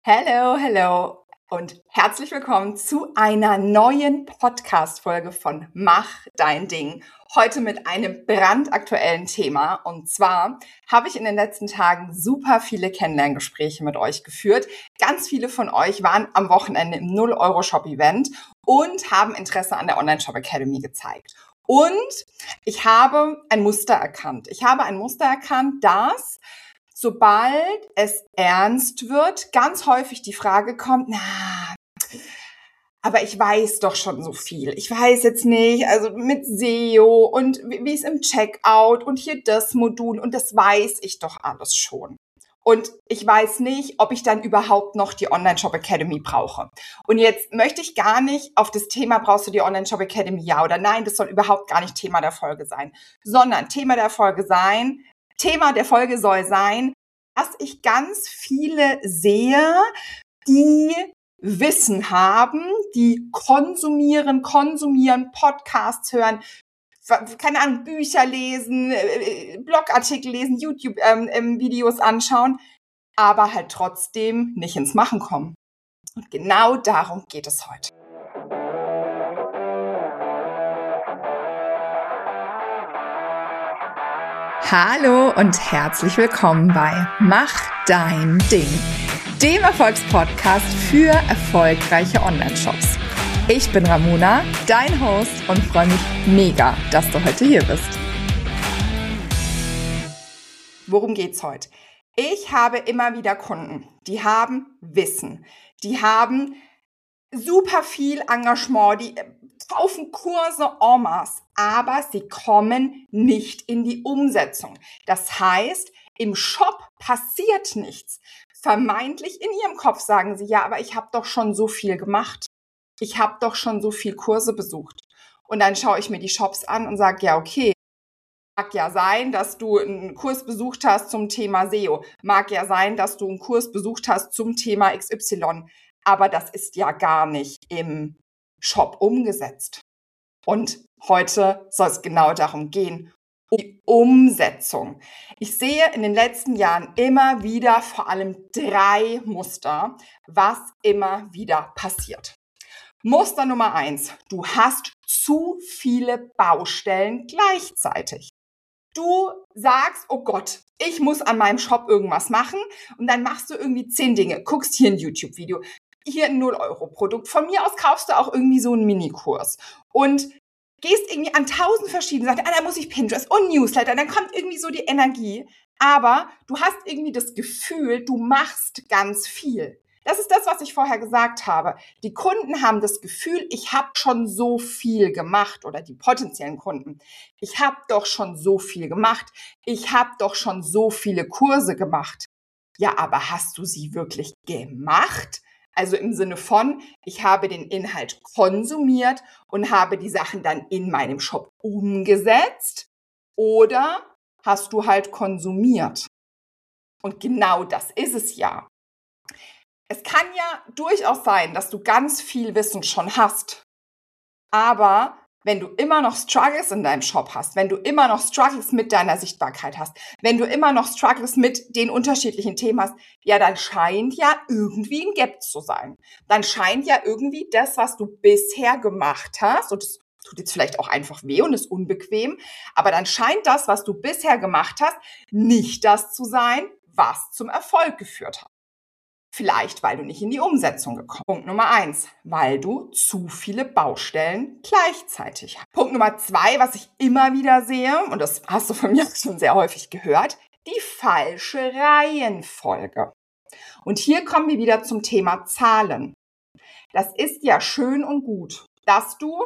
Hello, hello und herzlich willkommen zu einer neuen Podcast-Folge von Mach dein Ding. Heute mit einem brandaktuellen Thema. Und zwar habe ich in den letzten Tagen super viele Kennenlerngespräche mit euch geführt. Ganz viele von euch waren am Wochenende im 0-Euro-Shop-Event und haben Interesse an der Online-Shop Academy gezeigt. Und ich habe ein Muster erkannt. Dass sobald es ernst wird, ganz häufig die Frage kommt, aber ich weiß doch schon so viel. Ich weiß jetzt nicht, also mit SEO und wie es im Checkout und hier das Modul und das weiß ich doch alles schon. Und ich weiß nicht, ob ich dann überhaupt noch die Online-Shop Academy brauche. Und jetzt möchte ich gar nicht auf das Thema, brauchst du die Online-Shop Academy, ja oder nein, das soll überhaupt gar nicht Thema der Folge sein, sondern Thema der Folge soll sein, dass ich ganz viele sehe, die Wissen haben, die konsumieren, Podcasts hören, keine Ahnung, Bücher lesen, Blogartikel lesen, YouTube-Videos anschauen, aber halt trotzdem nicht ins Machen kommen. Und genau darum geht es heute. Hallo und herzlich willkommen bei Mach dein Ding, dem Erfolgspodcast für erfolgreiche Online-Shops. Ich bin Ramona, dein Host, und freue mich mega, dass du heute hier bist. Worum geht's heute? Ich habe immer wieder Kunden, die haben Wissen, die haben super viel Engagement, die kaufen Kurse en masse, aber sie kommen nicht in die Umsetzung. Das heißt, im Shop passiert nichts. Vermeintlich in ihrem Kopf sagen sie, ja, aber ich habe doch schon so viel gemacht. Ich habe doch schon so viel Kurse besucht. Und dann schaue ich mir die Shops an und sage, ja, okay, mag ja sein, dass du einen Kurs besucht hast zum Thema SEO. Mag ja sein, dass du einen Kurs besucht hast zum Thema XY. Aber das ist ja gar nicht im Shop umgesetzt. Und heute soll es genau darum gehen, um die Umsetzung. Ich sehe in den letzten Jahren immer wieder vor allem 3 Muster, was immer wieder passiert. Muster Nummer 1. Du hast zu viele Baustellen gleichzeitig. Du sagst, oh Gott, ich muss an meinem Shop irgendwas machen, und dann machst du irgendwie 10 Dinge. Guckst hier ein YouTube-Video, hier ein 0-Euro-Produkt. Von mir aus kaufst du auch irgendwie so einen Minikurs und gehst irgendwie an 1000 verschiedene Sachen. Da muss ich Pinterest und Newsletter. Dann kommt irgendwie so die Energie. Aber du hast irgendwie das Gefühl, du machst ganz viel. Das ist das, was ich vorher gesagt habe. Die Kunden haben das Gefühl, ich habe schon so viel gemacht, oder die potenziellen Kunden. Ich habe doch schon so viel gemacht. Ich habe doch schon so viele Kurse gemacht. Ja, aber hast du sie wirklich gemacht? Also im Sinne von, ich habe den Inhalt konsumiert und habe die Sachen dann in meinem Shop umgesetzt, oder hast du halt konsumiert? Und genau das ist es ja. Es kann ja durchaus sein, dass du ganz viel Wissen schon hast, aber wenn du immer noch Struggles in deinem Shop hast, wenn du immer noch Struggles mit deiner Sichtbarkeit hast, wenn du immer noch Struggles mit den unterschiedlichen Themen hast, ja, dann scheint ja irgendwie ein Gap zu sein. Dann scheint ja irgendwie das, was du bisher gemacht hast, und das tut jetzt vielleicht auch einfach weh und ist unbequem, aber dann scheint das, was du bisher gemacht hast, nicht das zu sein, was zum Erfolg geführt hat. Vielleicht, weil du nicht in die Umsetzung gekommen bist. Punkt Nummer 1, weil du zu viele Baustellen gleichzeitig hast. Punkt Nummer 2, was ich immer wieder sehe, und das hast du von mir schon sehr häufig gehört, die falsche Reihenfolge. Und hier kommen wir wieder zum Thema Zahlen. Das ist ja schön und gut, dass du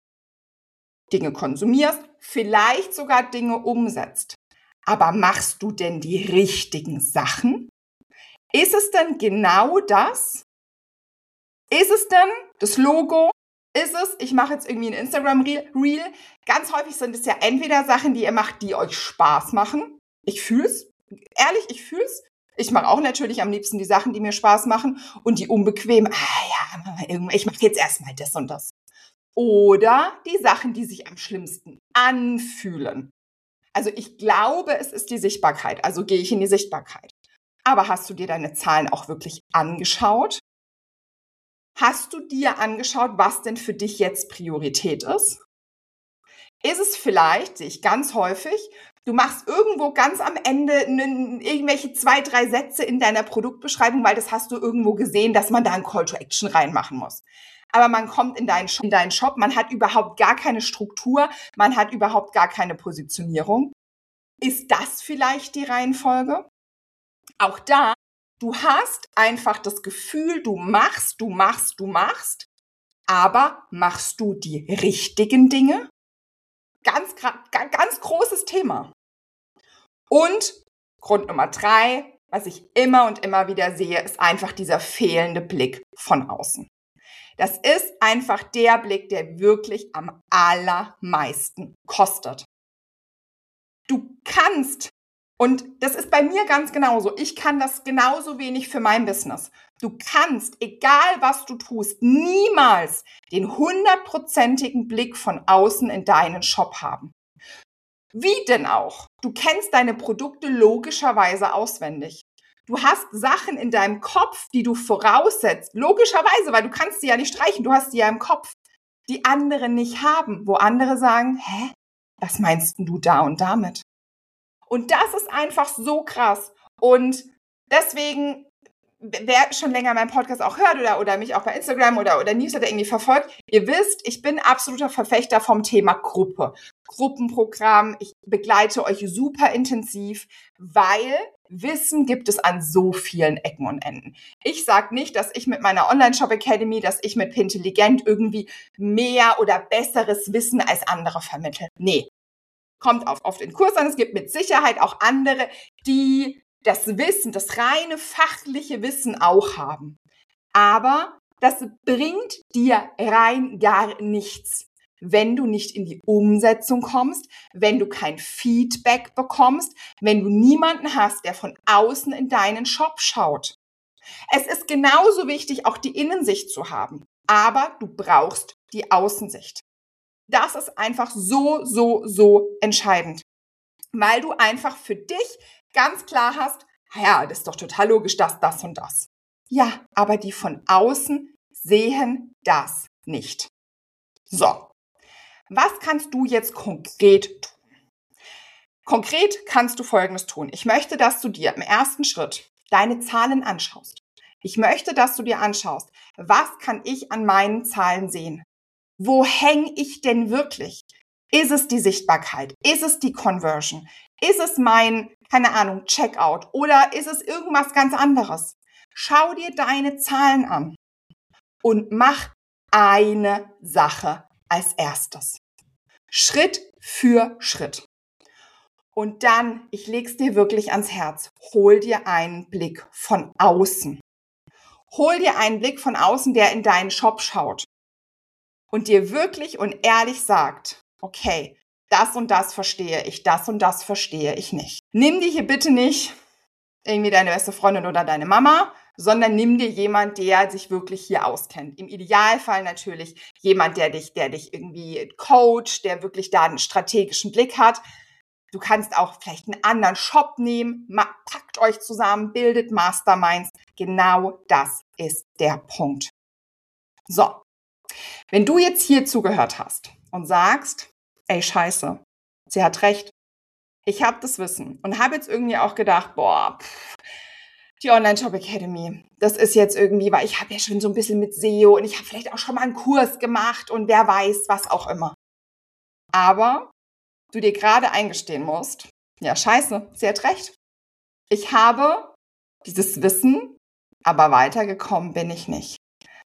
Dinge konsumierst, vielleicht sogar Dinge umsetzt. Aber machst du denn die richtigen Sachen? Ist es denn genau das? Ist es denn das Logo? Ist es, ich mache jetzt irgendwie ein Instagram-Reel? Ganz häufig sind es ja entweder Sachen, die ihr macht, die euch Spaß machen. Ich fühl's. Ehrlich, ich fühl's. Ich mache auch natürlich am liebsten die Sachen, die mir Spaß machen, und die unbequem, ich mache jetzt erstmal das und das. Oder die Sachen, die sich am schlimmsten anfühlen. Also ich glaube, es ist die Sichtbarkeit. Also gehe ich in die Sichtbarkeit. Aber hast du dir deine Zahlen auch wirklich angeschaut? Hast du dir angeschaut, was denn für dich jetzt Priorität ist? Ist es vielleicht, sehe ich ganz häufig, du machst irgendwo ganz am Ende irgendwelche 2, 3 Sätze in deiner Produktbeschreibung, weil das hast du irgendwo gesehen, dass man da ein Call to Action reinmachen muss. Aber man kommt in deinen Shop, man hat überhaupt gar keine Struktur, man hat überhaupt gar keine Positionierung. Ist das vielleicht die Reihenfolge? Auch da, du hast einfach das Gefühl, du machst, aber machst du die richtigen Dinge? Ganz großes Thema. Und Grund Nummer 3, was ich immer und immer wieder sehe, ist einfach dieser fehlende Blick von außen. Das ist einfach der Blick, der wirklich am allermeisten kostet. Du kannst, und das ist bei mir ganz genauso, ich kann das genauso wenig für mein Business. Du kannst, egal was du tust, niemals den 100%igen Blick von außen in deinen Shop haben. Wie denn auch? Du kennst deine Produkte logischerweise auswendig. Du hast Sachen in deinem Kopf, die du voraussetzt, logischerweise, weil du kannst sie ja nicht streichen, du hast sie ja im Kopf, die andere nicht haben, wo andere sagen, hä, was meinst du da und damit? Und das ist einfach so krass. Und deswegen, wer schon länger meinen Podcast auch hört oder mich auch bei Instagram oder Newsletter irgendwie verfolgt, ihr wisst, ich bin absoluter Verfechter vom Thema Gruppe. Gruppenprogramm, ich begleite euch super intensiv, weil Wissen gibt es an so vielen Ecken und Enden. Ich sage nicht, dass ich mit meiner Online-Shop Academy, dass ich mit Pintelligent irgendwie mehr oder besseres Wissen als andere vermittle. Nee, kommt auf den Kurs an. Es gibt mit Sicherheit auch andere, die das Wissen, das reine fachliche Wissen auch haben. Aber das bringt dir rein gar nichts, wenn du nicht in die Umsetzung kommst, wenn du kein Feedback bekommst, wenn du niemanden hast, der von außen in deinen Shop schaut. Es ist genauso wichtig, auch die Innensicht zu haben, aber du brauchst die Außensicht. Das ist einfach so entscheidend, weil du einfach für dich ganz klar hast, ja, das ist doch total logisch, das und das. Ja, aber die von außen sehen das nicht. So, was kannst du jetzt konkret tun? Konkret kannst du Folgendes tun. Ich möchte, dass du dir im ersten Schritt deine Zahlen anschaust. Ich möchte, dass du dir anschaust, was kann ich an meinen Zahlen sehen? Wo hänge ich denn wirklich? Ist es die Sichtbarkeit? Ist es die Conversion? Ist es mein, keine Ahnung, Checkout? Oder ist es irgendwas ganz anderes? Schau dir deine Zahlen an und mach eine Sache als erstes. Schritt für Schritt. Und dann, ich leg's dir wirklich ans Herz, hol dir einen Blick von außen. Hol dir einen Blick von außen, der in deinen Shop schaut und dir wirklich und ehrlich sagt, okay, das und das verstehe ich, das und das verstehe ich nicht. Nimm dir hier bitte nicht irgendwie deine beste Freundin oder deine Mama, sondern nimm dir jemand, der sich wirklich hier auskennt. Im Idealfall natürlich jemand, der dich irgendwie coacht, der wirklich da einen strategischen Blick hat. Du kannst auch vielleicht einen anderen Shop nehmen, packt euch zusammen, bildet Masterminds. Genau das ist der Punkt. So, wenn du jetzt hier zugehört hast und sagst, ey, scheiße, sie hat recht, ich habe das Wissen und habe jetzt irgendwie auch gedacht, die Online-Shop Academy, das ist jetzt irgendwie, weil ich habe ja schon so ein bisschen mit SEO und ich habe vielleicht auch schon mal einen Kurs gemacht und wer weiß, was auch immer. Aber du dir gerade eingestehen musst, ja scheiße, sie hat recht. Ich habe dieses Wissen, aber weitergekommen bin ich nicht.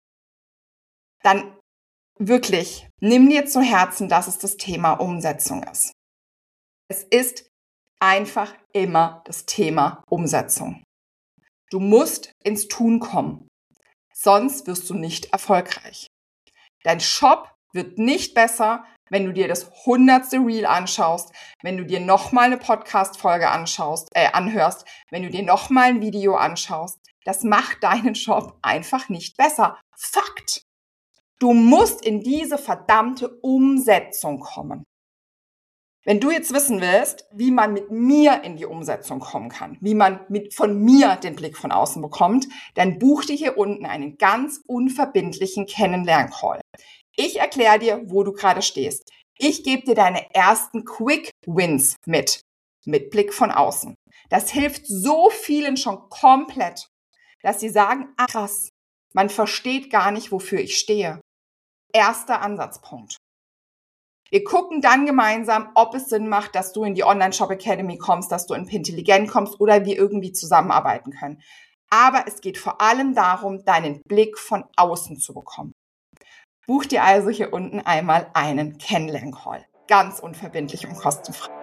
Dann wirklich, nimm dir zu Herzen, dass es das Thema Umsetzung ist. Es ist einfach immer das Thema Umsetzung. Du musst ins Tun kommen, sonst wirst du nicht erfolgreich. Dein Shop wird nicht besser, wenn du dir das 100. Reel anschaust, wenn du dir nochmal eine Podcast-Folge anhörst, wenn du dir nochmal ein Video anschaust. Das macht deinen Shop einfach nicht besser. Fakt! Du musst in diese verdammte Umsetzung kommen. Wenn du jetzt wissen willst, wie man mit mir in die Umsetzung kommen kann, wie man von mir den Blick von außen bekommt, dann buch dir hier unten einen ganz unverbindlichen Kennenlern-Call. Ich erkläre dir, wo du gerade stehst. Ich gebe dir deine ersten Quick Wins mit Blick von außen. Das hilft so vielen schon komplett, dass sie sagen, ach krass, man versteht gar nicht, wofür ich stehe. Erster Ansatzpunkt. Wir gucken dann gemeinsam, ob es Sinn macht, dass du in die Online-Shop Academy kommst, dass du in Pintelligent kommst oder wir irgendwie zusammenarbeiten können. Aber es geht vor allem darum, deinen Blick von außen zu bekommen. Buch dir also hier unten einmal einen Kennenlern-Call. Ganz unverbindlich und kostenfrei.